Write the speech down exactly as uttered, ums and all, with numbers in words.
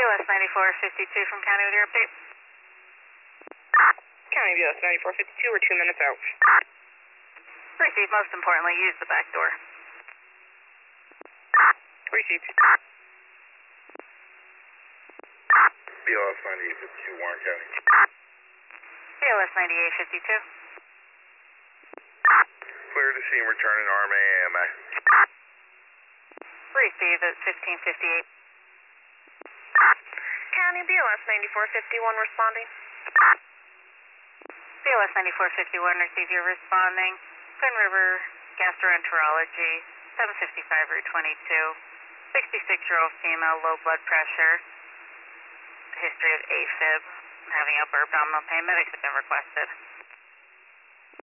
S ninety-four fifty-two from County with your update. County B L S ninety-four fifty-two, we're two minutes out. Received. Most importantly, use the back door. Received. B L S ninety-eight fifty-two, Warren County. B L S ninety-eight fifty-two. Clear to scene, returning R M A A M A. Received at fifteen fifty-eight. County B L S ninety-four fifty-one responding. B L S ninety-four fifty-one, receive your responding. Twin River Gastroenterology, seven fifty-five Route twenty-two. sixty-six-year-old female, low blood pressure. History of AFib, having upper abdominal pain. Medics have been requested.